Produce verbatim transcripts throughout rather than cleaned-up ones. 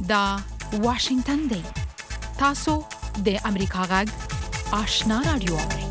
دا واشنگتن دی. تاسو د امریکا غږ آشنا رادیو اورئ.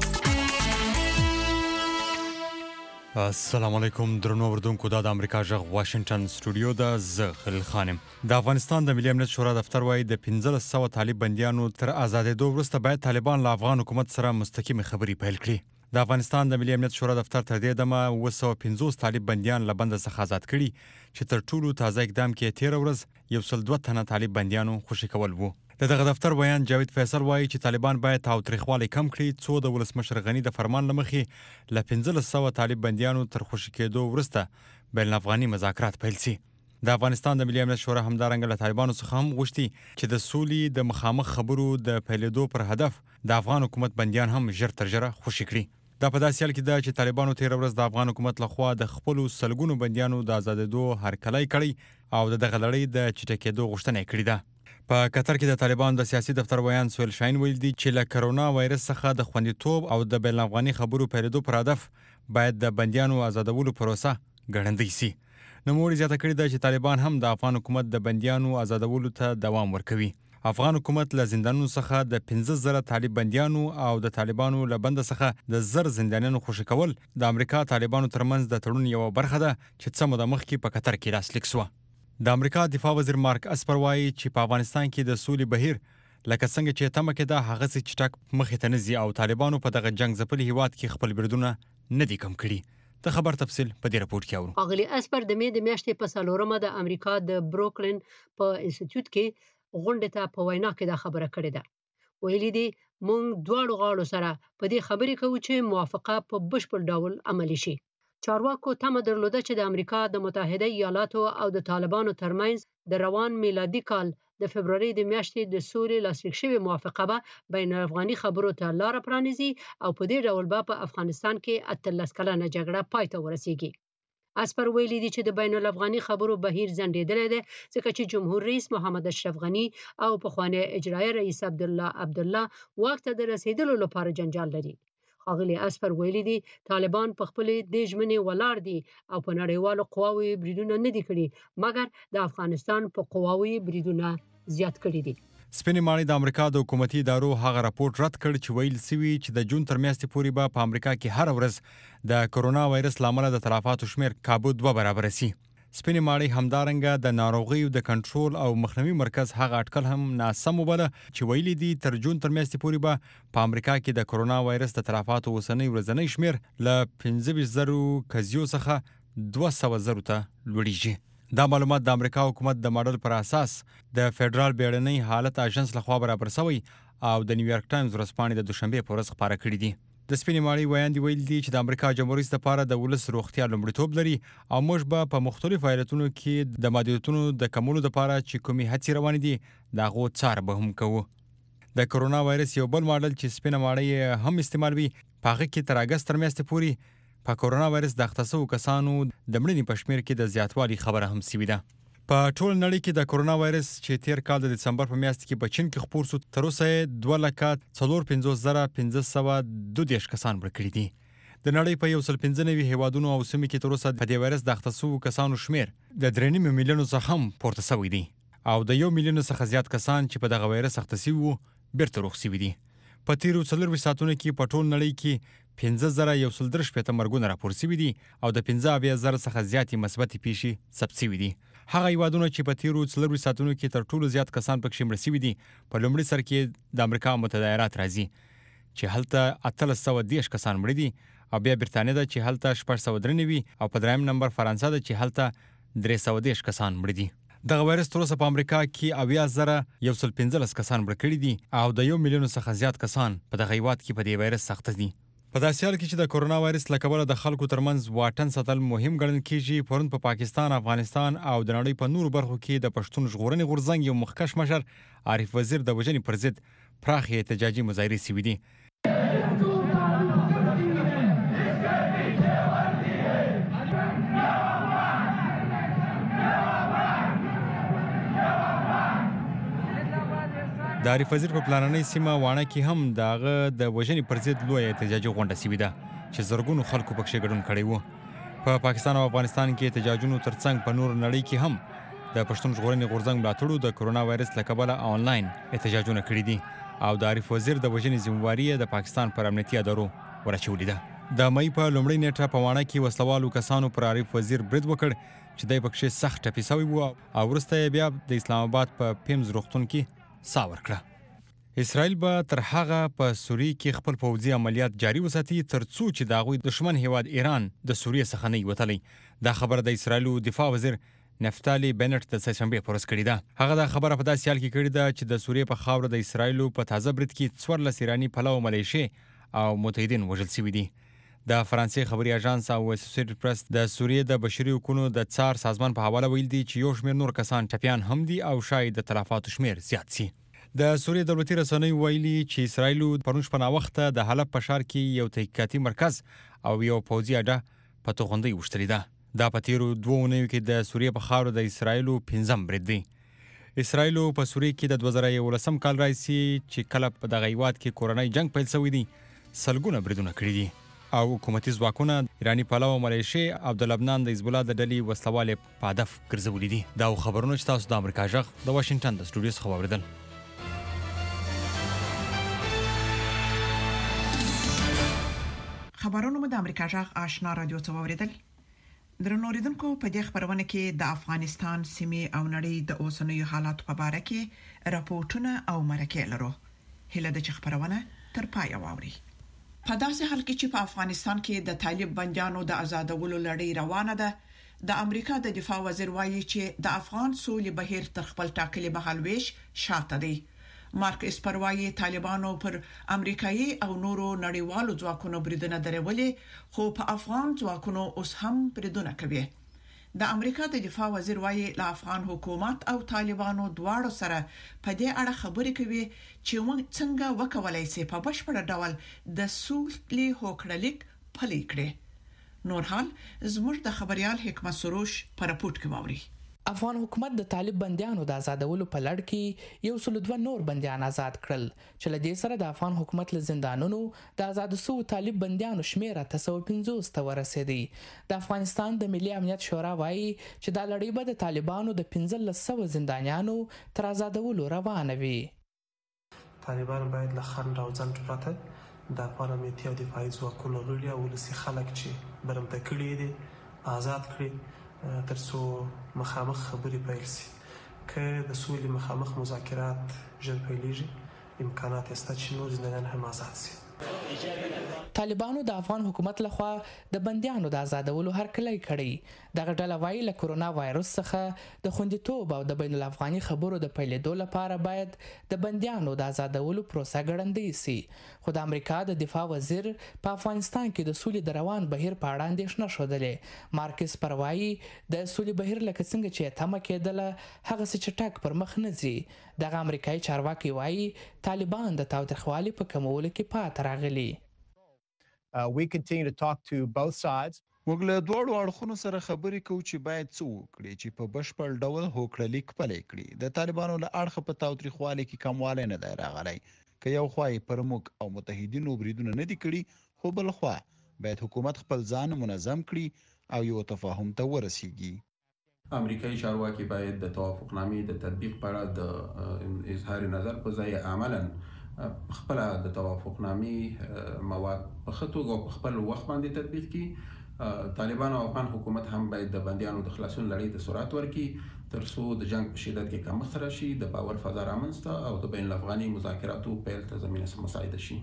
السلام علیکم درنو اوردونکو. دا د امریکا غږ واشنگتن سټوډیو ده. زه خلیل خانم. د افغانستان د ملي امنیت شورا دفتر وايي د پنځلس سوه طالب بندیانو تر آزادېدو وروسته باید طالبان له افغان حکومت سره مستقیمې خبرې پیل کړي. د افغانستان د ملي امنیت شورا دفتر تر دې دمه اوه سوه پنځوس طالب بندیان له بند څخه آزاد کړي چې تر ټولو تازه اقدام کې تېره ورځ یو سل دوه تنه طالب بندیانو خوشي کول وو. د دغه دفتر بیان جاوید فیصل وایي چې طالبان باید تاوتریخوالی کم کړي څو د ولسمشر غني د فرمان له مخې له پنځلس سوه طالب بندیانو تر خوشي کېدو وروسته بین الافغاني مذاکرات پیل سي. د افغانستان د ملي امنیت شورا همدارنګه له طالبانو څخه هم غوښتي چې د سولې د مخامخ خبرو د پیلېدو پر هدف د افغان حکومت بندیان هم ژر تر ژره خوشي کړي. دا په داسې حال کې ده چې طالبانو تېره ورځ د افغان حکومت لخوا د خپلو سلګونو بندیانو د آزادېدو هرکلی کړی او د دغه لړۍ د چټکېدو غوښتنه یې کړې ده. په قطر کې د طالبانو د سیاسي دفتر ویان سهیل شاهین ویل دي چې له کرونا وایرس څخه د خوندیتوب او د بین الافغاني خبرو پیلېدو پر هدف باید د بندیانو آزادولو پروسه ګړندۍ سي. نوموړي زیاته کړې ده چې طالبان هم د افغان حکومت د بندیانو آزادولو ته دوام ورکوي. افغان حکومت له زندانونو څخه د پنځه زره طالب بندیانو او د طالبانو له بند څخه د زر زندانیانو خوشي کول د امریکا طالبانو ترمنځ د تړون یوه برخه ده چې څه موده مخکې په قطر کې لاسلیک سوه. د امریکا دفاع وزیر مارک اسپر وایي چې په افغانستان کې د سولې بهیر لکه څنګه چې تمه کېده هغسې چټک مخې ته نه ځي او طالبانو په دغه جنګ ځپلي هیواد کې خپل بریدونه نه دي کم کړي. د خبر تفصیل په دې راپورټ کې اورو. اغلی اسپر د مې د میاشتې په څلورمه د امریکا د بروکلین په انسټیټیوټ کې غونډې ته په وینا کې دا خبره کړې ده. ویلي دي موږ دواړو غاړو سره په دې خبرې کوو چې موافقه په بشپړ ډول عملي شي. چارواکو تمه درلوده چې د امریکا د متحده ایالاتو او د طالبانو ترمنځ د روان میلادي کال د فبروري د میاشتې د سولې لاسلیک شوې موافقه به بین الافغاني خبرو ته لار پرانیزي او په دې ډول به په افغانستان کې اتلس کلنه جګړه پای ته ورسیږي. اسپر ویلي دي چې د بین الافغاني خبرو بهیر ځنډېدلی دی ځکه چې جمهور رئیس محمد اشرف غني او پخوانی اجرایي رئیس عبدالله عبدالله واک ته د رسیدلو لپاره جنجال لري. ښاغلي اسپر ویلي دي طالبان په خپلې دې ژمنې ولاړ دي او په نړیوالو قواوو یې بریدونه نه دي کړي مګر د افغانستان په قواوو یې بریدونه زیات کړي دي. سپینې ماڼۍ د امریکا د حکومتي ادارو هغه راپورټ رد کړ چې ویل سوي چې د جون تر میاشتې پورې به په امریکا کې هره ورځ د کرونا وایرس له امله د تلفاتو شمېر کابو دوه برابره سي. سپینې ماڼۍ همدارنګه د ناروغیو د کنټرول او مخنیوي مرکز هغه اټکل هم ناسم وبله چې ویلي دي تر جون تر میاشتې پورې به په امریکا کې د کرونا وایرس د تلفاتو اوسنی ورځنی شمېر له پنځه ویشت زرو قضیو څخه دوه سوه زرو ته لوړیږي. دا معلومات د امریکا حکومت د ماډل پر اساس د فدرال بیړنۍ حالت اژنس لخوا برابر شوی او د نیویارک ټایمز ورځپاڼې د دوشنبې په ورځ خپاره کړي دي. د سپینې ماڼۍ ویاندې ویل دي چې د امریکا جمهور رئیس لپاره د ولس روغتیا لومړیتوب لري او موږ به په مختلفو ایالتونو کې د محدودیتونو د کمولو لپاره چې کومې هڅې روانې دي د هغو څار به هم کوو. د کرونا وایرس یو بل ماډل چې سپینه ماڼۍ هم استعمالوي په هغه کې تر اګست تر میاشتې پورې په کرونا وایرس د اخته شوو کسانو د مړینې په شمېر کې د زیاتوالي خبره هم سوې ده. په ټول نړۍ کې د کرونا وایرس چې تیر کال د دسمبر په میاشت کې په چین کې خپور شو تر اوسه یې دوه لکه څلور پنځوس زره پنځه سوه دوه دېرش کسان مړه کړي دي. د نړۍ په یو سل پنځه نوي هیوادونو او سیمو کې تر اوسه په دې وایرس د اخته شوو کسانو شمېر د درې نیم میلیونو څخه هم پورته شوی دی او د یو میلیون څخه زیات کسان چې په دغه وایرس اخته شوي وو بیرته روغ شوي دي. په تیرو څلورویشت ساعتونو کې په ټول نړۍ کې پنځه زره یو سل درې شپېته مرګونه راپور شوي دي او د پنځه اویا زره څخه زیاتې مثبتې پیښې ثبت شوي دي. هغه هیوادونه چې په تیرو څلورویشت ساعتونو کې تر ټولو زیات کسان پکې مړه شوي دي په لومړي سر کې د امریکا متحده ایالات راځي چې هلته اتلس سوه دېرش کسان مړه دي او بیا برتانیا ده چې هلته شپږ سوه درې نوي او په درېیم نمبر فرانسه ده چې هلته درې سوه دېرش کسان مړه دي. دغه وایرس تر اوسه په امریکا کې اویا زره یو سل پنځلس کسان مړه کړي دي او د یو میلیون څخه زیات کسان په دغه هیواد کې په دې وایرس اخته دي. په داسې حال کې چې د کرونا وایرس له کبله د خلکو ترمنځ واټن ساتل مهم ګڼل کېږي پرون په پاکستان، افغانستان او د نړۍ په نورو برخو کې د پښتون ژغورنې غورځنګ یو مخکښ مشر عارف وزیر د وژنې پر ضد پراخې احتجاجي مظاهرې شوي دي. د عارف وزیر په پلاننۍ سیمه واڼه کې هم د هغه د وژنې پر ضد لویه احتجاجي غونډه شوې ده چې زرګونو خلکو پکښې ګډون کړی و. په پاکستان او افغانستان کې احتجاجونو ترڅنګ په نور نړۍ کې هم د پښتون ژغورنې غورځنګ ملاتړو د کرونا وایرس له کبله آنلاین احتجاجونه کړي دي او د عارف وزیر د وژنې ذمہواري د پاکستان پر امنیتي ادارو ورچولې ده. د مې په لومړۍ نیټه په واڼه کې وسلوالو کسانو پر عارف وزیر برید وکړ چې دای پکې سخت ټپي شوی و او وروسته بیا د اسلام آباد په پیمز روغتون کې سا ورکړه. اسرائیل به تر هغه په سوریه کې خپل پوځي عملیات جاري وساتي ترڅو چې د هغوی دښمن هیواد ایران د سوریه څخه نه وتلی. دا خبره د اسرائیل دفاع وزیر نفتالی بنټ د سهشنبه پر ورځ کړې ده. هغه دا خبره په داسې حال کې کړې ده چې د سوریه په خاوره د اسرائیل په تازه برید کې څوارلس ایراني پلاو ملیشې او متحدین وژل شوي دي. د فرانسې خبري اژانس او اسوسییټډ پریس د سوریه د بشري حقوقو د څار سازمان په حواله ویل دي چې یو شمېر نور کسان ټپیان هم دي او شاید د تلفاتو شمېر زیات شي. د سوریه دولتي رسنیو ویلي چې اسرائیل پرون شپه ناوخته د حلب په ښار کې یو تحقیقاتي مرکز او یو پوځي اډه په توغندۍ وشتلې ده. دا په تیرو دوه اونیو کې د سوریه په خاوره د اسرائیل پنځم برید دی. اسرائیل په سوریه کې د دوه زره یولسم کال راځي چې کله په دغه هیواد کې کورنۍ جنگ پیل شوی دی سلګونه بریدونه کړي دي او حکومتي ځواکونه ایراني پلاو ملیشې او د لبنان د حزب الله د ډلې وسلوالې په هدف ګرځولي دي. دا خبرونه چې تاسو د امریکا غږ د واشنگټن د سټوډیو څخه واوریدل. خبرونه مو د امریکا غږ آشنا رادیو څخه واوریدل. درنو اوریدونکو په دې خبرونه کې د افغانستان سیمې او نړۍ د اوسنیو حالاتو په اړه کې راپورټونه او مرکې لرو. هله د خبرونه تر پای واوري. په داسې حال کې چې په افغانستان کې د طالب بنديانو د آزادولو لړۍ روانه ده، د امریکا د دفاع وزیر وایي چې د افغان سولې بهیر تر خپل ټاکلي مهالويش شاته دی. مارک اسپروایي طالبانو پر امریکایي او نورو نړیوالو ځواکونو بریدونه درولې، خو په افغان ځواکونو اوس هم بریدونه کوي. د امریکا د دفاع وزیر وایي له افغان حکومت او طالبانو دواړو سره په دې اړه خبرې کوي چې موږ څنګه وکولای شو په بشپړ ډول د سولې هوکړلیک پلي کړو. نور حال زموږ د خبريال حکمت سروش په راپورټ کې واوري. افغان حکومت د طالب بنديانو د آزادولو په لړ کې یو سل دوه نور بنديان آزاد کړل چې له دې سره د افغان حکومت له زندانونو د آزاد شو طالب بنديانو شمېر اته سوه پنځوس ته ورسېدی. د افغانستان د ملي امنیت شورا وایي چې دا لړۍ به د طالبانو د پنځلس سوه زندانیانو تر آزادولو روانه وي. طالبان باید له خنډ او ځنډ پرته د افغان امنیتي او دفاعي ځواکونو غړي او ولسي خلک چې برمته کړي دي آزاد کړي ترڅو مخامخ خبرې پیل شي. که د سولې مخامخ مذاکرات ژر پیلېږي امکانات شته چې نور زندانیان هم آزاد شي. طالبانو د افغان حکومت لخوا د بنديانو د آزادولو هرکلی کړی. دغه ډله وایي له کرونا وایرس څخه د خوندیتوب او د بین الافغاني خبرو د پیلېدو لپاره باید د بنديانو د آزادولو پروسه ګړندۍ شي. خو د امریکا د دفاع وزیر په افغانستان کې د سولې د روان بهیر په اړه اندېښنه ښودلې. مارکس پروایي د سولې بهیر لکه څنګه چې تمه کېدله هغه څه چټک پر مخ نه ځي. دغه امریکایي چارواکي وایي طالبان د تاوتریخوالي په کمولو کې پاتې راغلي. Uh, we continue to talk to both sides. موږ له دواړو اړخونو سره خبرې کوو چې باید څه وکړي چې په بشپړ ډول هوکړلیک پلی کړي. د طالبانو له اړخه په تاوتریخوالي کې کموالی نه دی راغلی. که یو خوا یې پر موږ او متحدینو بریدونه نه دي کړي، خو بل خوا باید حکومت خپل ځان منظم کړي او یو تفاهم ته ورسیږي. امریکایي چارواکي باید د توافقنامې د تطبیق په اړه د اظهار نظر په ځای عملاً خپل د توافقنامې مواد په ښه توګه او په خپل وخت باندې تطبیق کړي. طالبان او افغان حکومت هم باید د بنديانو د خلاصون لړۍ ته سرعت ورکړي ترڅو د جنگ په شدت کې کمښت راشي، د باور فضا رامنځته او د بین الافغاني مذاکراتو پیل ته زمینه مساعده شي.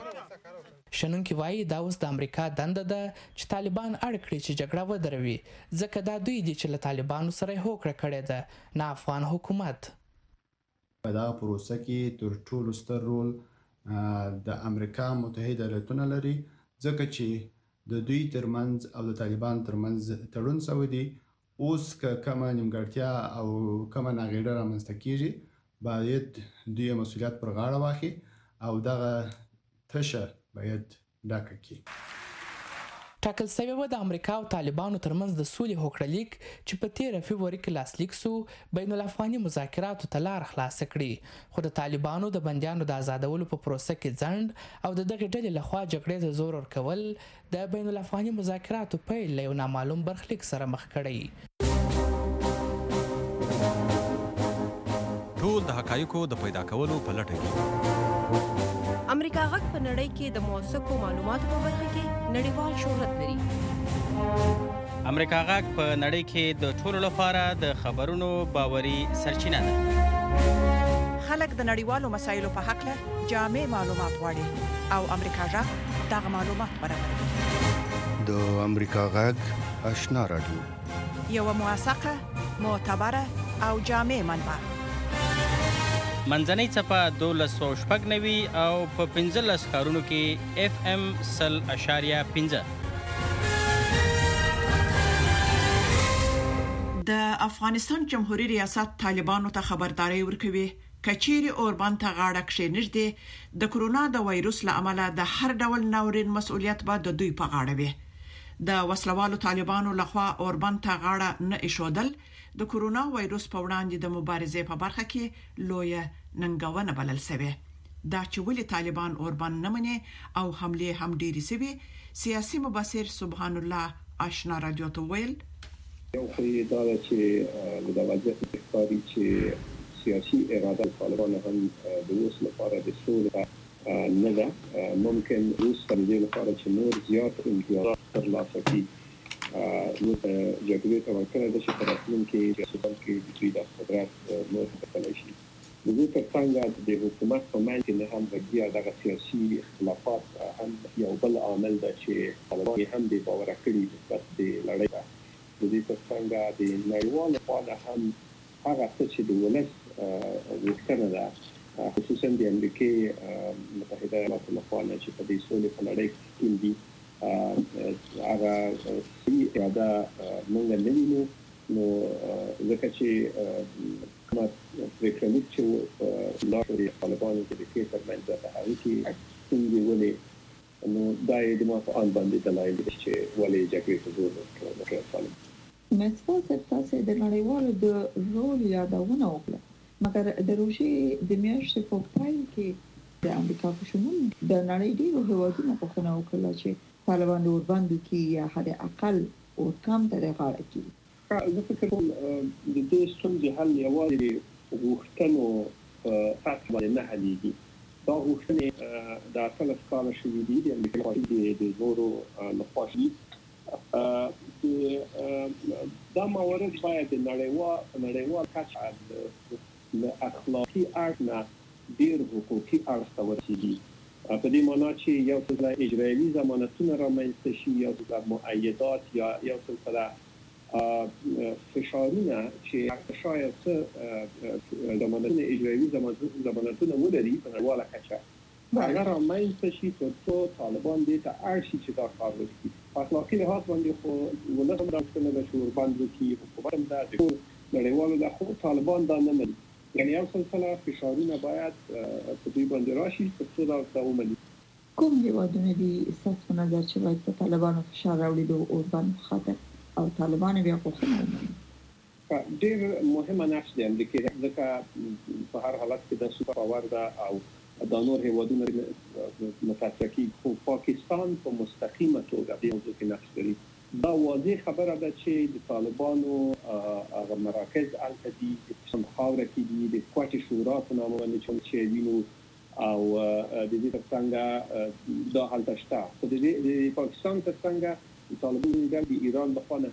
شنونکي وایي دا اوس د امریکا دنده ده چې طالبان اړ کړي چې جګړه ودروي، ځکه دا دوی دي چې له طالبانو سره هوکړه کړې ده، نه افغان حکومت. په دا پروسه کې تر ټولو ستر رول د امریکا متحده ایالاتونه لري، ځکه چې د دوی ترمنځ او د طالبان ترمنځ تړون شوی دی. اوس که کومه نیمګړتیا او کومه ناغېړه رامنځته کېږي باید دوی مسؤلیت پر غاړه واخلي او دغه تشه باید ډکه کړي. ټاکل شوی و د امریکا او طالبانو ترمنځ د سولې هوکړلیک چې په تیره فبروري کې لاسلیک سو بین الافغاني مذاکراتو ته لار خلاصه کړي، خو د طالبانو د بندیانو د آزادولو په پروسه کې ځنډ او د دغې ډلې لخوا جګړې ته زور ورکول د بین الافغاني مذاکراتو پیل له یو نامعلوم برخلیک سره مخ کړی. ټول د حقایقو د پیدا کولو په لټه کې. امریکا غږ په نړۍ کې د موثقو معلوماتو په برخه کې نړیوال شهرت لري. امریکا غږ په نړۍ کې د ټولو لپاره د خبرونو باوري سرچینه ده. خلک د نړیوالو مسایلو په حق له جامع معلومات غواړي او امریکا غږ دغه معلومات برابروي. د امریکا غږ آشنا رادیو، یو موثقه، معتبره او جامع منبع. منځنۍ څپه دولس سوه شپږ نوي او په پنځلس ښارونو کې اف ام سل اشاریه پنځه. د افغانستان جمهوریت ریاست طالبانو ته خبرداري ورکوي کچيري اوربان ته غاړه کښینږدي د کرونا د وایروس له امله د هر ډول ناورین مسؤلیت به د دوی په غاړه وي. د وسلوالو طالبانو لخوا اوربان ته غاړه نه ایښودل د کرونا وایروس په وړاندې د مبارزې په برخه کې لوی ننګونه بلل شوی. دا چې ولې طالبان اوربان نه مني او حمله هم ډېری شوی، سیاسي مبصر سبحان الله آشنا رادیو ته ویل. یو خو دا چې د وضعیت اقتصادي چې سیاسي اراده طالبان هم د اوس لپاره د سولې نه ده، ممکن روس په دې لپاره چې نور زیات امتیازات ترلاسه کړي نو د جګړې ته ورکړه د شي ترڅنګ کې چې څنګه کې د دوی د قدرت نور بدل شي. د دې ترڅنګ د حکومت په منځ کې نه هم بیا د سیاسي اختلافات هم یو بل عامل ده چې طالبان هم د باور کړی د لړۍ ده. د دې ترڅنګ د نړیوالو لپاره هم هغه څه چې د ولس وکړه ده، خصوصا د امریکای متحده ایالاتو لخوا چې په دې سولې په لړۍ کې دي هغه سی اراده مونږ نه وینو. نو ځکه چې کومه پریکړه چې لاره د طالبانو د کې ترمنځ ده هغه کې څنګه ولې نو دا یې د ما په ان باندې دلایل چې ولې جګړې ته زور ورکړل. مڅو تاسو د نړیوالو د رول یادونه وکړه، مګر د روسي د میاشتې په پای کې د امریکا په شمول د نړۍ ډیرو هیوادونو په خونه وکړه چې طالبان د اورباندو کې یا حد اقل اور کم ته غاړه کوي. زه فکر کوم د دې ستونزې حل یوازې غوښتنو په سطح باندې نه حلېږي. دا غوښتنې د اتلس کاله شوي دي د امریکا د نورو لخوا شوي. دا موارد باید د نړیوال کچه له اخلاقي اړخ نه ډېر حقوقي اړخ ته ورسېږي. په دې معنا چې یو څه اجرایي ضمانتونه رامنځته شي، یو څه مؤیدات یا یو څه فشارونه چې شاید څه ضمانتونه اجرایي ضمانتونه ولري په نړیواله کچه هغه رامنځته شي تر څو طالبان دې ته اړ شي چې دا کار وکړي. په اخلاقي لحاظ باندې خو ولس هم راوستنه ده چې اوربان وکړي، حکومت هم ده د نړیوالو له خوا طالبان دا نه مني. یعنی یو سلسله فشارونه باید په دوی باندې راشي تر څو دا ورته ومني. کوم هیوادونه دي ستاسو په نظر چې باید په طالبانو فشار راوړي د اوربان په خاطر او طالبان بیا غوښتنه ومني؟ ډېر مهمه نقش دی امریکا، ځکه په هر حالت کې د سوپر پاور ده او دا نور هیوادونه متأثر کیږي. خو پاکستان په مستقیمه توګه د موضوع کې نقش لري. دا واضح خبره ده چې د طالبانو هغه مراکز الته دي چې په خاوره کې دي د کوټې شورا په نامه باندې چې وینو او د دې ترڅنګ دا حالت شته. خو د پاکستان ترڅنګ طالبانو د ایران په خوا نه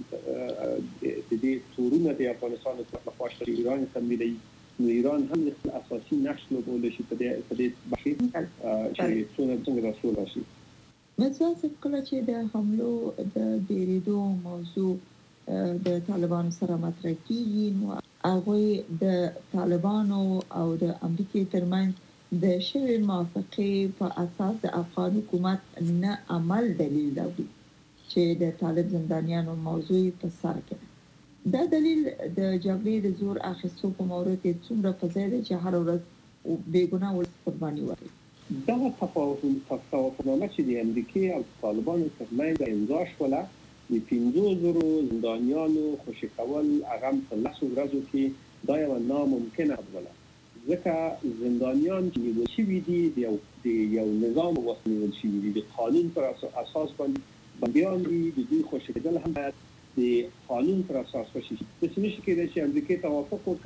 د دې تورونه د افغانستان په خوا شته، ایران تمویلوي. نو ایران هم د اساسي نقش لوبولی شي په دې بخیر چې څونه څنګه رسول راشي. مڅو کله چې د حملو د ډیریدو موضوع د طالبانو سره مطرح کیږي نو هغه د طالبانو او د امریکای ترمنځ د شوی موافقه په اساس د افغان حکومت نه عمل دلیل دی چې د طالب زندانیانو موضوع په سر کې. دا دلیل د جګړې د زور اخیستو په مورد کې څومره په ځای دی چې هر ورځ بیګناه ولس قرباني ورکوي. دا تفاهم تفاهمنامه چې د امریکای او طالبانو ترمنځ امضا شوله د پنځو زرو زندانیانو خوشي کول هغه په لسو ورځو کې دا یو ناممکنه خبره، ځکه زندانیان چې نیول شوي دي د یو نظام وسیله نیول شوي دي، د قانون پر اساس باندې بندیان دي، د دوی خوشي کېدل هم باید د قانون پر اساس وشي. د سنشي کې چې امریکا توافق وکړ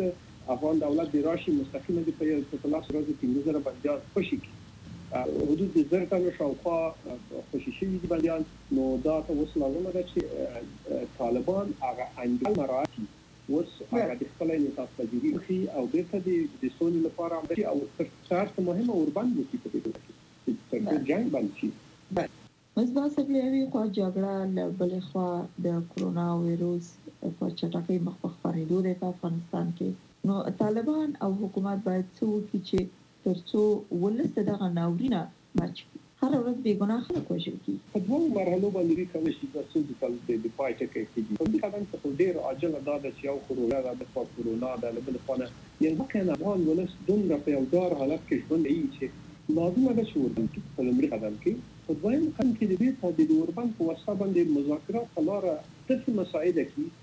افغان دولت د راشي مستقیمه د په لاس راځي پنځه زره بندیان خوشي کی حدود د زر تنو شاوخوا خوشي شوي دي بندیان نو دا ته اوس لازمه ده چې طالبان هغه انګل مراتي اوس هغه د خپل نصاب تجربي او بیرته د سولې لپاره هم او تر څو مهمه اوربند دي په دې کې چې جنگ باندې مزبا سبلیوی خوا جګړه له بلې خوا د کرونا وایروس په چټکۍ مخ په خپرېدو دی په افغانستان کې نو طالبان او حکومت باید څه وکړي چې ترڅو ولست دغه ناورینه مچ هر ورځ بې ګناه خلک وژل کیږي په دوه مرحلو باندې کوي چې تاسو د کال د پای ټکی کېږي په دې کارن څه ډیر عاجل دا د یو کرونا د کرونا د بل خانه یعنی کنه افغان ولست دومره په یو دار حالت کې ژوند کوي چې لازمه ده چې ورته په لمړي قدم کې په دویم قدم کې د دې ته د اوربند په واسطه باندې مذاکرات په لار د مساعده کې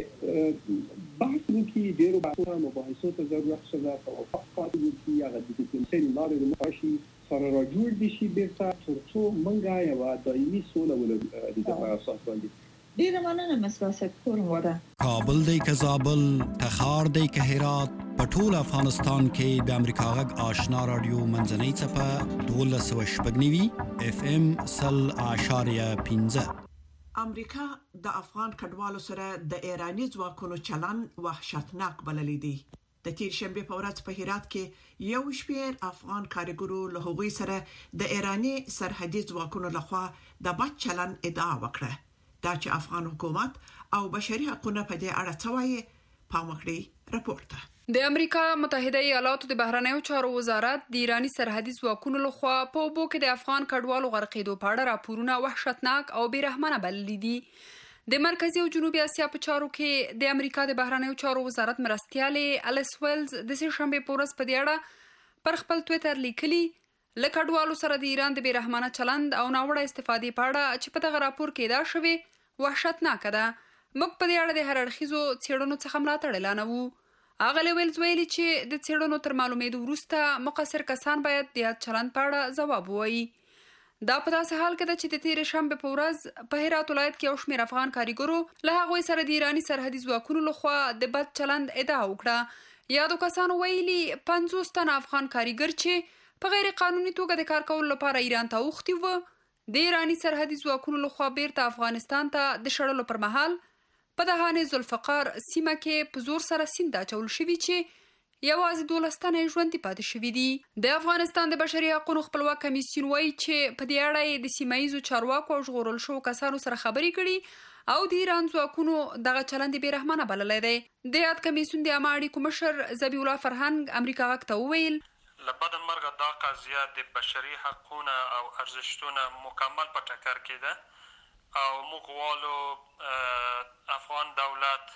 چې بحث وکړي ډیرو بحثونو مباحثو ته ضرورت شته او فقط وکړي هغه د ډیپلوماسي لارې د مخاشي سره راجوړ دي شي بیرته ترڅو منګا یو دایمي سوله ولري د دغه اساس باندې ډیره مننه مسواسه کوم وره کابل دی که زابل تخار دی که هرات په ټول افغانستان کې د امریکا غږ آشنا رادیو منځنۍ څپه دولس سوه شپږ نوي اف ام سل اعشاریه پنځه امریکا د افغان کډوالو سره د ایرانی ځواکونو چلن وحشتناک بللی دی د تیر شنبه په ورځ په هرات کې یو شمېر افغان کارګرو له هغوی سره د ایرانی سرحدي ځواکونو لخوا د بد چلن ادعا وکړه دا چې افغان حکومت او بشري حقوقو په دې اړه څه وایي پام وکړئ رپورت د امریکا متحده ایالاتو د بهرنیو چارو وزارت د ایرانی سرحدي ځواکونو لخوا په اوبو کې د افغان کډوالو غرقېدو په اړه راپورونه وحشتناک او بیرحمانه بللي دي د مرکزی او جنوبي اسیا په چارو کې د امریکا د بهرنیو چارو وزارت مرستیالې الیس ویلز د سه شنبه په ورځ په دې اړه پر خپل ټوئیټر لیکلي له کډوالو سره د ایران د بیرحمانه چلند او ناوړه استفادې په اړه چې په دغه راپور کې دا شوی وحشتناک ده موږ په دې اړه د هر اړخیزو څېړنو څخه ملاتړ اعلانوو هغه ویلز ویلي چې د څېړنو تر معلومېدو وروسته مقصر کسان باید د یاد چلند په اړه ځواب ووایي دا په داسې حال کې ده چې د تېرې شنبې په ورځ په هرات ولایت کې یو شمېر افغان کارګرو له هغوی سره د ایراني سرحدي ځواکونو لخوا د بد چلند ادعا وکړه یادو کسانو ویلي پنځوس تنه افغان کارګر چې په غیر قانوني توګه د کار کولو لپاره ایران ته اوښتي وو د ایراني سرحدي ځواکونو لخوا بیرته افغانستان ته د شړلو پر مهال په دهانې ذوالفقار سیمه کې په زور سره سیند اچول شوي چې یوازې دولس تنه ژوندي پاتې شوي دي د افغانستان د بشري حقوقو خپلواک کمیسیون وایي چې په دې اړه یې د سیمه ییزو چارواکو او ژغورل شوو کسانو سره خبرې کړي او د ایران ځواکونو دغه چلند بیرحمانه بللی دی د یاد کمیسیون د عامه اړیکو مشر ذبیح الله فرهنګ امریکا غږ ته وویل له بد مرګه دا قضیه د بشري حقوقو او ارزښتونو مکمل په ټکر کې ده او موږ غواړو افغان دولت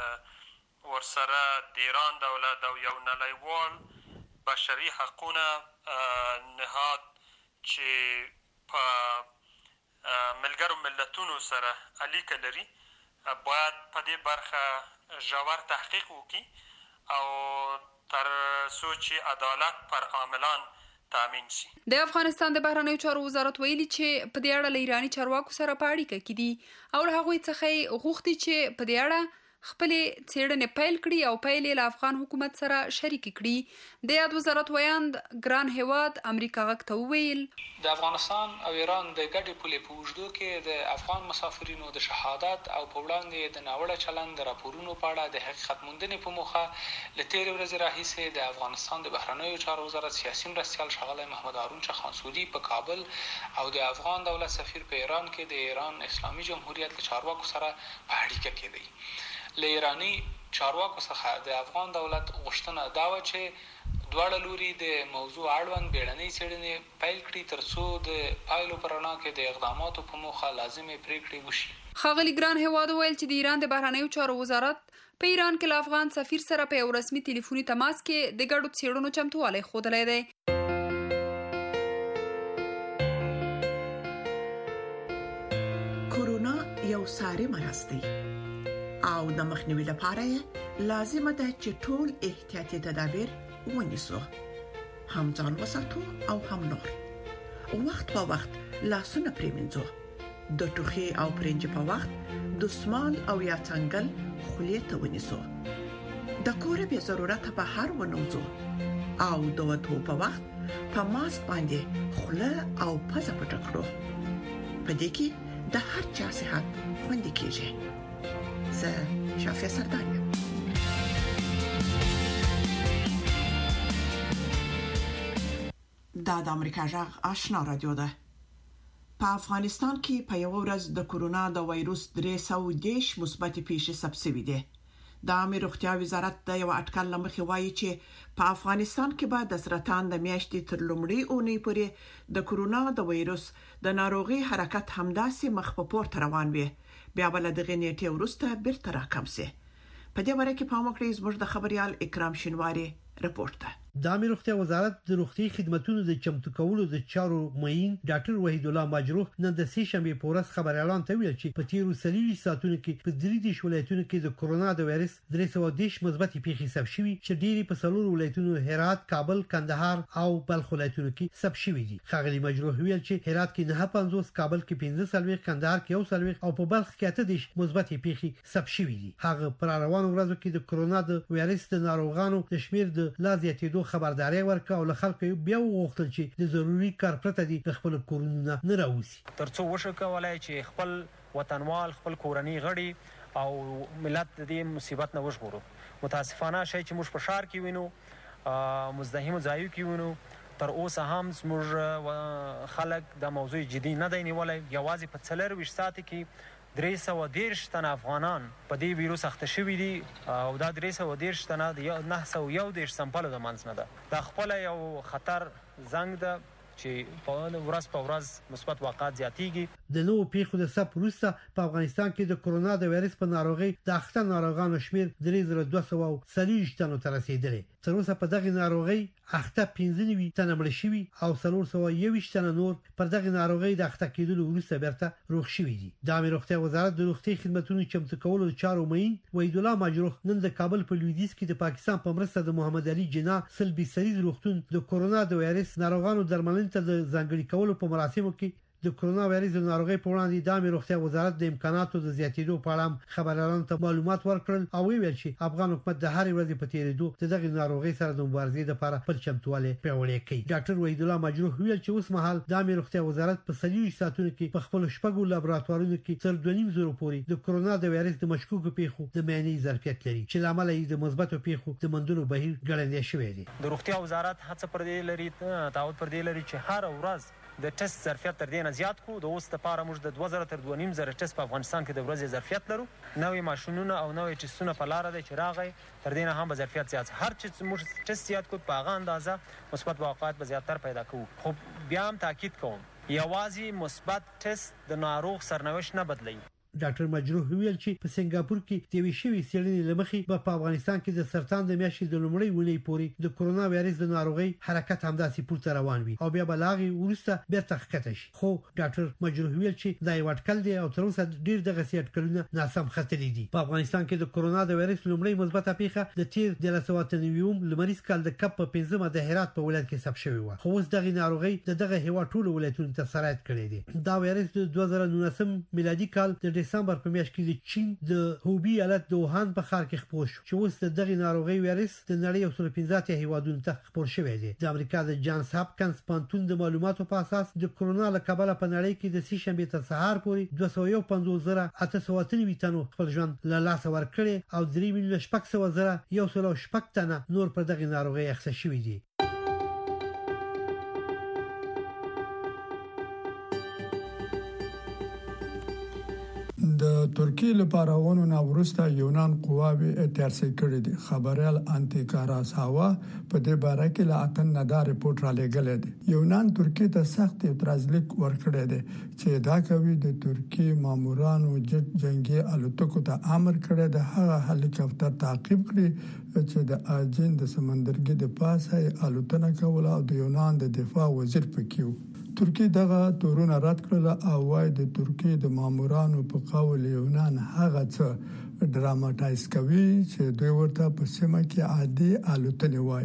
ورسره د ایران دولت او یو نړیوال بشري حقوقو نهاد چې په ملګرو ملتونو سره اړیکه لري باید په دې برخه ژور تحقیق وکړي او تر څو چې عدالت پر عاملان تامین شي د افغانستان د بهرنیو چارو وزارت ویلي چې په دې اړه له ایرانی چارواکو سره په اړیکه کې دي او له هغوی څخه یې غوښتي چې په دې اړه خپلې څېړنې پیل کړي او پیل یې له افغان حکومت سره شریک کړي د یاد وزارت ویاند ګران هیواد امریکا غږ ته وویل د افغانستان او ایران د ګډې پولې په اوږدو کې د افغان مسافرینو د شهادت او په وړاندې د ناوړه چلند د راپورونو په اړه د حقیقت موندنې په موخه له تېرې ورځې راهیسې د افغانستان د بهرنیو چارو وزارت سیاسي مرستیال ښاغلی محمد هارون چخانسوري په کابل او د افغان دولت سفیر په ایران کې د ایران اسلامي جمهوریت له چارواکو سره په اړیکه کې دی له ایرانی چارواکو څخه د افغان دولت غوښتنه دا وه چې دواړه لوري د موضوع اړوند بیړنۍ څېړنې پیل کړي ترڅو د پایلو په رڼا کې د اقداماتو په موخه لازمې پریکړې وشي ښاغلي ګران هیواد وویل چې د ایران د بهرنیو چارو وزارت په ایران کې له افغان سفیر سره په یو رسمي ټلیفوني تماس کې د ګډو څېړنو چمتووالی ښودلی دی کورونا یو ساري مرض دی او د مخنیوي لپاره لازمه ده چې ټول احتیاطي تدابیر ونیسو هم ځان وساتو او هم نور وخت په وخت لاسونه پریمنځو د ټوخي او پرنج په وخت دستمال او یا څنګل خولې ته ونیسو د کور به ضرورت په هر ونوزو او د وټو په وخت په ماسک باندې خوله او پزه پټ کړو. په دې کې د هر چا صحت خوندي کیږي. زه شافیا سردار یم. دا د امریکا جغ آشنا رادیو ده. په افغانستان کې په یو ورځ د کورونا د وایروس درې سوه دېرش مثبت پیښې ثبت شوې دي. د عامه روغتیا وزارت د یو اټکل لمخې وایي چې په افغانستان کې به د سرطان د میاشتې تر لومړۍ اونۍ پورې د کورونا د وایروس د ناروغي حرکت همداسې مخ په پورته روان وي، بیا بل د غنیټي ورسته بیرته راکم سي. په دې وړه کې په مکړې زموږ د خبريال اکرام شینواری رپورت ده. د عامه روغتیا وزارت د روغتي خدماتو د چمتو کولو د چارو معین ډاکټر وحید الله مجروح نن د سې شنبه په ورځ خبر اعلان ته ویل چې په تیرو سلیری ساعتونو کې په درې دیش ولایتونو کې د کورونا د وایرس درې سوه دېرش مثبت پیښې ثبت شوي چې ډېری په څلور ولایتونو هرات، کابل، کندهار او بلخ ولایتونو کې ثبت شوي دي. خغلی مجروح ویل چې هرات کې نه پنځوس، کابل کې پنځه څلوېښت، کندهار کې یو څلوېښت او په بلخ کې اته دیش مثبت پیښې ثبت شوي دي. هغه پر روانو ورځو کې د کورونا د وایرس د ناروغانو د شمیر د لا زیاتېدو خبرداري ورکړه او له خلکو بیا وغوښتل چې د ضروري کار پرته دي د خپل کورونه نه راوځي ترڅو وشو کولای چې خپل وطنوال خپل کورنۍ غړي او ملت د دې مصیبت نه وژغورو. متاسفانه شي چې موږ په ښار کې وینو، مزدحم ځایو کې وینو، تر اوسه هم زموږ خلک د موضوع جدي نه دی نیولای. یوازې په څلورویشت ساعت کې درې سوه دېرش تنه افغانان په دې ویروس اخته شوي دي او دا درې سوه دېرش تنه د نهه سوه یو دېرش سمپلو د منځ نه ده. دا خپله یو خطر زنګ ده چې په ورځ په ورځ مثبت واقعات زیاتېږي. د نوو پیښو د ثبت وروسته په افغانستان کې د کورونا د وایرس په ناروغۍ د اخته ناروغانو شمیر درې زره دوه سوه څلوېښت تنو ته رسیدلی. تر اوسه په دغه ناروغۍ اخته پنځه نوي تنه مړه شوي او څلور سوه یوویشت تنه نور پر دغه ناروغۍ د اخته کېدلو وروسته بیرته روغ شوي دي. د عامه روغتیا وزارت د روغتي خدماتو چمتو کولو چارو معین وحید الله مجروح نن د کابل په لویدیځ کې د پاکستان په مرسته د محمد علي جناح سلبي سریز روغتون د کورونا د وایرس ناروغانو درملنې ته د ځانګړي کولو په مراسمو کې د کورونا وایرس د ناروغۍ په وړاندې د عامه روغتیا وزارت د امکاناتو د زیاتېدو په اړه خبريالانو ته معلومات ورکړل او ویل چې افغان حکومت د هر ورځې په تیریدو د دغه ناروغۍ سره د مبارزې لپاره خپل چمتووالی پیاوړی کوي. ډاکټر وحید الله مجروح ویل چې اوس مهال د عامه روغتیا وزارت په څلوېښت ساعتونو کې په خپل شپږو لابراتوارونو کې تر دوه نیم زره پورې د کورونا د وایرس د مشکوکو پیښو د معاینې ظرفیت لري چې لامل یې د مثبتو پیښو د موندلو بهیر ګړندی شوی دی. د روغتیا وزارت هڅه پر دې لري تعهد پر دې لري چې هر ورځ د ټیسټ ظرفیت تر دې نه زیات کو. د اوس لپاره موږ د دوه زره تر دوه نیم زره ټیسټ په افغانستان کې د ورځې ظرفیت لرو. نوې ماشینونه او نوې ټیسټونه په لاره دي چې راغی، تر دې نه هم به ظرفیت زیات. هر چې موږ ټیسټ زیات کو په هغه اندازه مثبت واقعات به زیاتر پیدا کوو. خو بیا هم تاکید کوم یوازې مثبت ټیسټ د ناروغ سرنوشت نه بدلوي. ډاکټر مجروح ویل چې په سنگاپور کې د ویشوي سیلنې لمخې په افغانستان کې د سرطان د میاشتې د لومړۍ ونې پورې د کورونا وایرس د ناروغۍ حرکت همداسې پورته روان وي او بیا بلاغي ورسته بیرته ښکته شي. خو ډاکټر مجروح ویل چې دا یو اټکل دی او تر اوسه ډیر دغه سي اټکلونه ناسم خطرې دي. په افغانستان کې د کورونا د وایرس لومړۍ مثبته پیښه د تیر د لسوه نوي لمریز کال د کپ په پنځمه د هرات په ولایت کې ثبت شوې و. خو اوس دغه ناروغۍ د دغه هیواد ټولو ولایتونو ته سرایت کړې دي. دا وایرس د دوه زره نولسم میلادي کال د دسمبر په میاشت کې د چین د هوبي ایالت د ووهان په ښار کې خپور شو چې اوس د دغه ناروغۍ وایرس د نړۍ یو سل پنځه اتیا هیوادونو ته خپور شوی دی. د امریکا د جانس هاپکنز پوهنتون د معلوماتو په اساس د کورونا له کبله په نړۍ کې د سې شنبې تر سهار پورې دوه سوه یو پنځوس زره اته سوه اته نوي تنو خپل ژوند له لاسه ورکړی او درې میلیونه شپږ سوه زره یو سل او شپږ تنه نور پر دغه ناروغۍ اخته شوي دي. د ترکیې لپاره ونه نورسته یونان قواوی اترسي کړی دي. خبريال انتیکاراس هوا په دې باره کې لا اتن نه دا رپورت را لګل دي. یونان ترکیې ته سخت اعتراض لیک ورکړی دی چې دا کوي د ترکیې مامورانو جټ جنگي الوتکو ته امر کړی دی هغه هلیکاپټر تعقیب کړي چې د اجین د سمندرګي د پاسه الوتنه کوله او د یونان د دفاع وزیر پکې و. ترکیه دغه تورونه رد کړل او وايي د ترکیه د مامورانو په قول یونان هغه څه ډراماتایز کوي چې دوی ورته په سیمه کې عادي الوتنې وایي.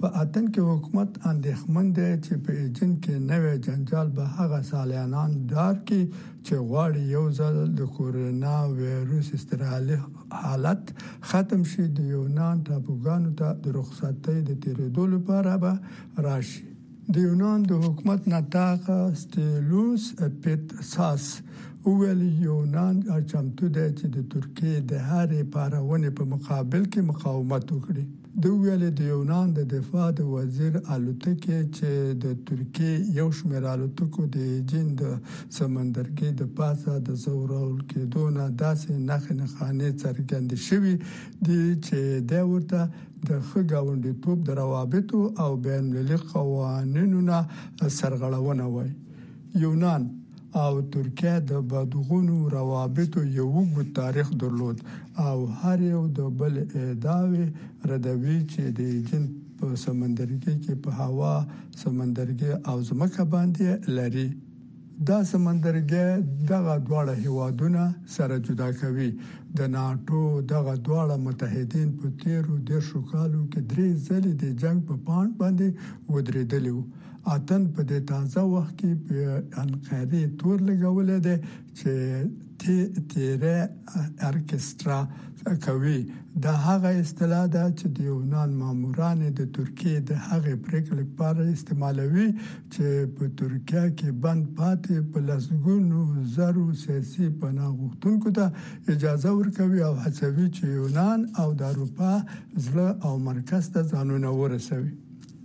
په اتن کې حکومت اندېښمن دی چې په ایجن کې نوې جنجال به هغه سالیانان دار کې چې غواړي یو ځل د کورونا وایروس استرالی حالت ختم شي د یونان ټاپوګانو ته د رخصتۍ د تیرېدو لپاره به راشي. د یونان د حکومت نتاغه ستیلوس اپیتساس ویل یونان چمتو دی چې د ترکیې د هرې پارونې په مقابل کې مقاومت وکړي. د ویل د یونان د دفاع د وزیر الوتکې چې د ترکیې یو شمېر الوتکو د ایجن د سمندرګي د پاسه د زورول کېدو نه داسې نښې نښانې څرګندې شوې دي چې د ورته د ښه ګاونډیتوب د روابطو او بین المللي قوانینو نه سرغړونه وای. یونان او ترکیه د بدغونو روابطو یو اوږد تاریخ درلود او هر یو د بل ادعاوې ردوي چې د ایجن په سمندرګي کې په هوا سمندرګي او ځمکه باندې لري. دا سمندرګي دغه دواړه هیوادونه سره جدا کوي. د ناتو دغه دواړه متحدین په تیرو دیرشو کالو کې درې ځلې د جنگ په پاند باندې ودرېدلی وو. اتن په دې تازه وخت کې په انقره تور لګولې ده چې تی تیرې ارکسترا کوي. دا هغه اصطلاح ده چې د یونان ماموران د ترکیې د هغه پریکړې لپاره استعمالوي چې په ترکیه کې بند پاتې په لسګونو زرو سیاسي پناه غوښتونکو ته اجازه ورکوي او هڅوي چې یونان او د اروپا زړه او مرکز ته ځانونه ورسوي.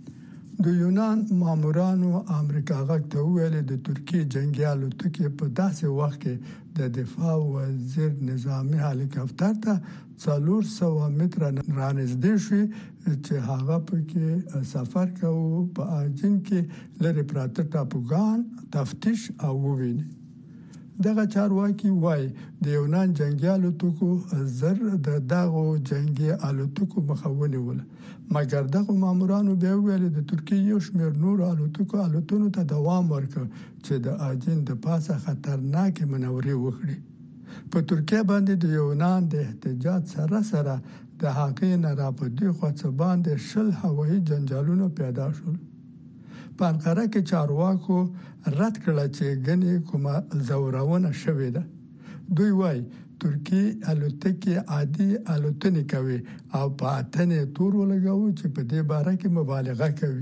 د یونان مامورانو امریکا غږ ته ویل د ترکیې جنگي الوتکې په داسې وخت کې د دفاع وزیر نظامی هلیکاپټر ته څلور سوه متره رانږدې شوی چې هغه پکې سفر کوي په اجن کې لري پراته ټاپوګان تفتیش او وویني. دغه چارواکي وای د یونان جنگي الوتکو زر د دغه جنگي الوتکو مخاوني ول، مګر دغه مامورانو بیا ویل د ترکیې یو شمېر نور الوتکو الوتنو ته دوام ورکړ چې د اجن د پاسه خطرناک منورې وکړي. په ترکیه باندې د یونان د احتجاج سره سره د هغې نه را په دې خوا څه باندې شل هوایي جنجالونه پیدا شول. په انقره کې چارواکو رد کړه چې ګنې کومه زورونه شوې ده. دوی وایي ترکیه الوتکې عادي الوتنې کوي او په اتنې تور ولګوي چې په دې باره کې مبالغه کوي.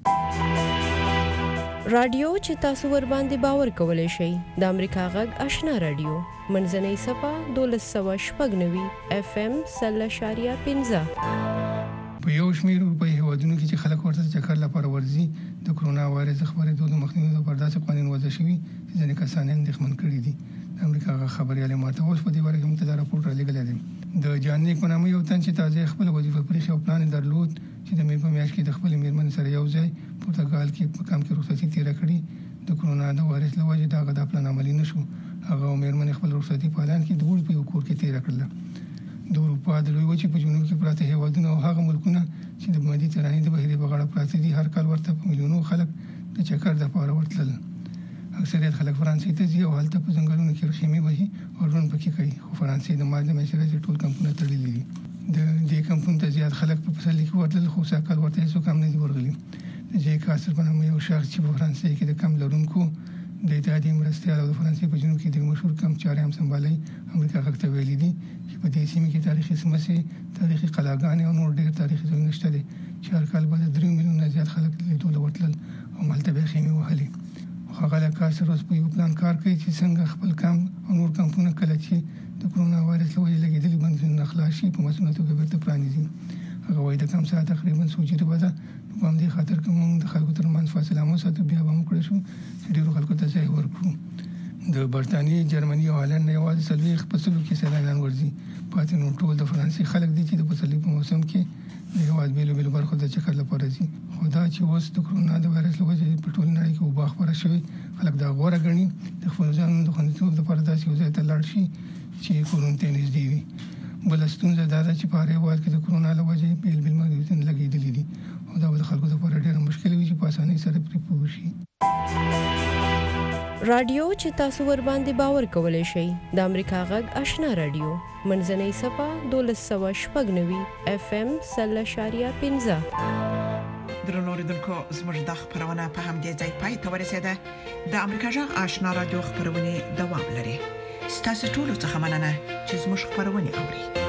رادیو چې تاسو ور باندې باور کولای شئ د امریکا غږ آشنا رادیو منځنۍ صفه دولس سوه شپږ نوي اف ام سل اشاریه پنځه. په یو شمېر اروپایي هیوادونو کې چې خلک ورته چکر لپاره ورځي د کرونا وایرس خبرېدو د مخنیوي لپاره داسې قوانین وضع شوي چې ځینې کسان یې اندېښمن کړي دي. د امریکا خبريال ماته اوس په دې اړه کوم ته راپور را لګل دي. د جانې په نامه یو تن چې تازه خپل وظیفه پرې خو پلان درلود چې د مې په میاشت کې د خپل میرمن سره یو ځای پرتګال کې په کام کې رخصتي تیر کړې. د کرونا د وایرس له وجې دا غدا پلان عملي نشو. هغه میرمن خپل رخصتي په اعلان کې د ګول په یو کور کې تیر کړل. د اروپا د لوی وچې په جنوب کې پراته هیوادونه او هغه ملکونه چې د مدیترانې د بحیرې په غاړه پراته دي هر کال ورته په میلیونو خلک د چکر د پاره ورتلل. اکثریت خلک فرانسې ته ځي او هلته په ځنګلونو کې خیمې وهي او ژوند پکې کوي. خو فرانسې د ماده مشرې ټول کمپونه تړلي دي. د دې کمپون ته زیات خلک په پسرلي کې ورتلل خو ساکل ورته هیڅ کم نه دي ورغلي. د جې کاسر په نامه یو شخص چې په فرانسې کې د کم لرونکو د اتحادیې مرستیال او د فرانسې په جنوب کې د مشهور کم چارې هم سمبالي امریکا غږ ته ویلي دي چې په دې سیمه کې تاریخي سمسي تاریخي قلاګانې او نور ډېر تاریخي ځایونه شته دي چې هر کال به د درې میلیونه زیات خلک لیدو ورتلل او ملته به خیمې وهلي. هغه له کاسر اوس په یو پلان کار کوي چې څنګه خپل کم او نور کمپونه کله چې د کرونا وایرس له وجې لګېدلي بندونه خلاص شي په مسؤلیت توګه بیرته پرانیزي. هغه وایي د کم ساعت تقریبا څو جریبه ده په همدې خاطر که موږ د خلکو ترمنځ فاصله مو ساتو بیا به موږ کړی شو چې ډېرو خلکو ته ځای ورکړو. د برټانیې جرمني او هالند نه یوازې څلوېښت فصلو کې سیلانیان ورځي. پاتې نور ټول د فرانسې خلک دي چې د پسرلي په موسم کې د هېواد بېلو بېلو برخو د چکر لپاره ځي. خو دا چې اوس د کرونا د وایرس له وجې په ټوله نړۍ کې وبا خپره شوې خلک دا غوره ګڼي د خپلو ځانونو د خوندیتوب لپاره داسې یو ځای ته لاړ شي چې کورونو ته نږدې وي. بله ستونزه دا ده چې په هر هېواد کې د کرونا له وجې بېل بېل محدودیتونه لګېدلي دي او دا به د خلکو لپاره ډېره مشکله وي چې په اسانۍ سره پرې پوه شي. رادیو چې تاسو ور باندې باور کولای شئ د امریکا غږ آشنا رادیو منځنۍ صفه دولس سوه شپږ نوي اف ام سل اشاریه پنځه. درنو اوریدونکو زموږ د خبرونه په همدې ځای پای ته ورسیده. د امریکا جغ آشنا رادیو خبرونه دوام لري. ستاسو ټول څه مننه چې زموږ خبرونه اوري.